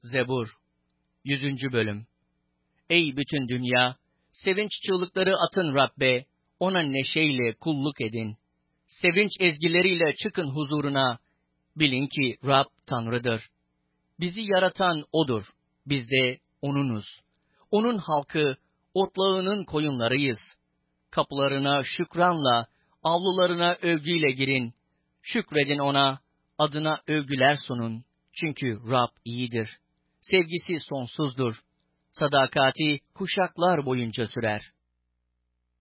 Zebur 100. Bölüm. Ey bütün dünya! Sevinç çığlıkları atın Rabbe, ona neşeyle kulluk edin. Sevinç ezgileriyle çıkın huzuruna, bilin ki Rab Tanrı'dır. Bizi yaratan O'dur, biz de O'nunuz. O'nun halkı, otlağının koyunlarıyız. Kapılarına şükranla, avlularına övgüyle girin. Şükredin O'na, adına övgüler sunun. Çünkü Rab iyidir. Sevgisi sonsuzdur. Sadakati kuşaklar boyunca sürer.